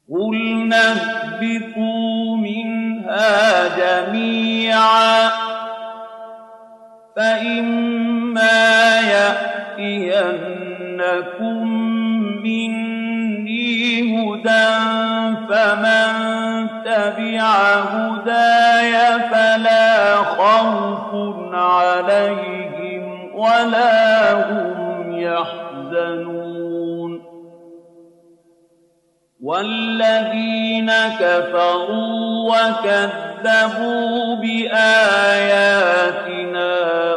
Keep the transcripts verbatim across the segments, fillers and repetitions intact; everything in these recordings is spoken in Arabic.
قُلْنَا اهْبِطُوا مِنْهَا جَمِيعًا فَإِمَّا يَأْتِيَنَّكُم مِّنِّي هُدًى فَمَن تَبِعَ هُدَايَ فَلَا خَوْفٌ عَلَيْهِمْ وَلَا هُمْ يَحْزَنُونَ وَالَّذِينَ كَفَرُوا وَكَذَّبُوا بِآيَاتِنَا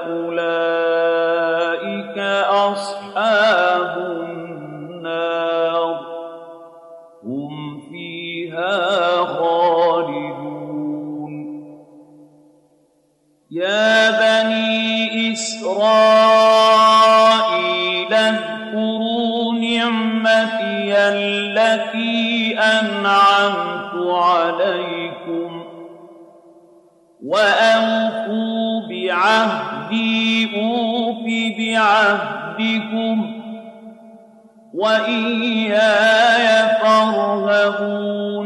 أُولَٰئِكَ أَصْحَابُ النَّارِ هُمْ فِيهَا خَالِدُونَ يَا بَنِي إِسْرَائِيلَ اذْكُرُوا نِعْمَتِيَ الَّتِي أَنْعَمْتُ عَلَيْكُمْ وَأَوْفُوا بِعَهْدِي أُوفِ بِعَهْدِكُمْ وَإِيَّايَ فَارْهَبُونِ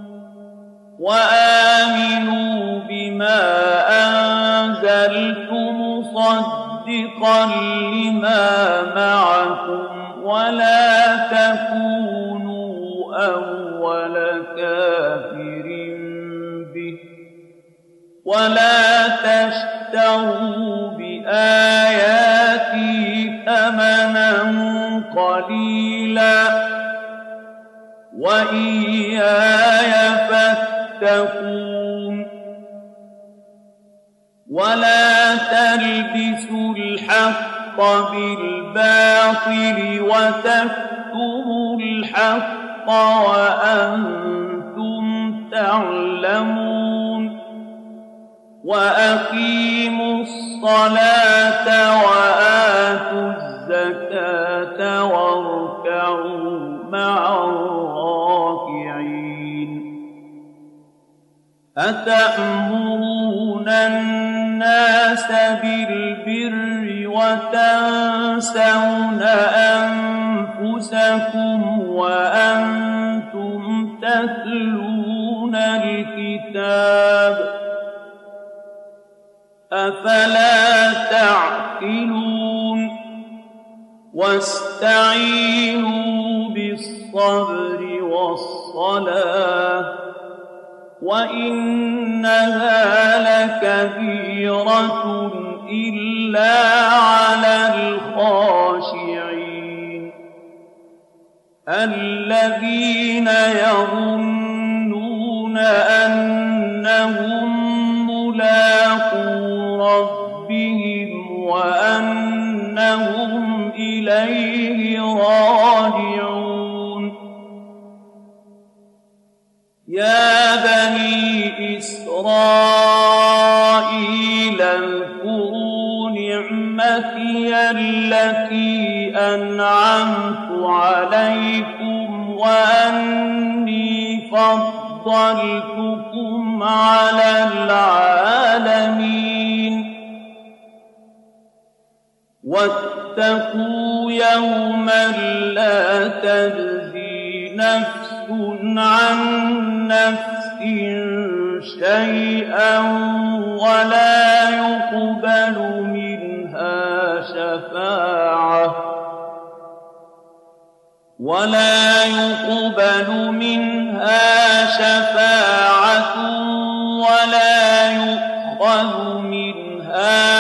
وَآمِنُوا بِمَا أَنزَلْتُ مُصَدِّقًا لِّمَا مَعَكُمْ وَلَا تَكُونُوا أَوَّلَ كَافِرٍ بِهِ وَلَا تَشْتَرُوا بِآيَاتِي ثَمَنًا قَلِيلًا وَإِيَّايَ فَاتَّقُونِ وَلَا تَلْبِسُوا الْحَقَّ بِالْبَاطِلِ وَتَكْتُمُوا الْحَقَّ وَأَنتُمْ تَعْلَمُونَ وَأَقِيمُوا الصَّلَاةَ وَآتُوا الزَّكَاةَ وَارْكَعُوا مَعَ الرَّاكِعِينَ أَتَأْمُرُونَ النَّاسَ بِالْبِرِّ وَتَنسَوْنَ أَنفُسَكُمْ وَأَنتُمْ تَتْلُونَ الْكِتَابَ أَفَلَا تَعْقِلُونَ وَاسْتَعِينُوا بِالصَّبْرِ وَالصَّلَاةِ وَإِنَّهَا لَكَبِيرَةٌ إِلَّا عَلَى الْخَاشِعِينَ الَّذِينَ يَظُنُّونَ أَنَّهُم مُّلَاقُو رَبِّهِمْ وَأَنَّهُمْ إِلَيْهِ راجعون يَا بَنِي إِسْرَائِيلَ اذْكُرُوا نِعْمَتِيَ الَّتِي أَنْعَمْتُ عَلَيْكُمْ وَأَنِّي فَضَّلْتُكُمْ عَلَى الْعَالَمِينَ وَاتَّقُوا يَوْمًا لَّا تَجْزِي نَفْسٌ عَن نَّفْسٍ شَيْئًا وَلَا يُقْبَلُ مِنْهَا شَفَاعَةٌ وَلَا يُقْبَلُ مِنْهَا شَفَاعَةٌ وَلَا يُؤْخَذُ مِنْهَا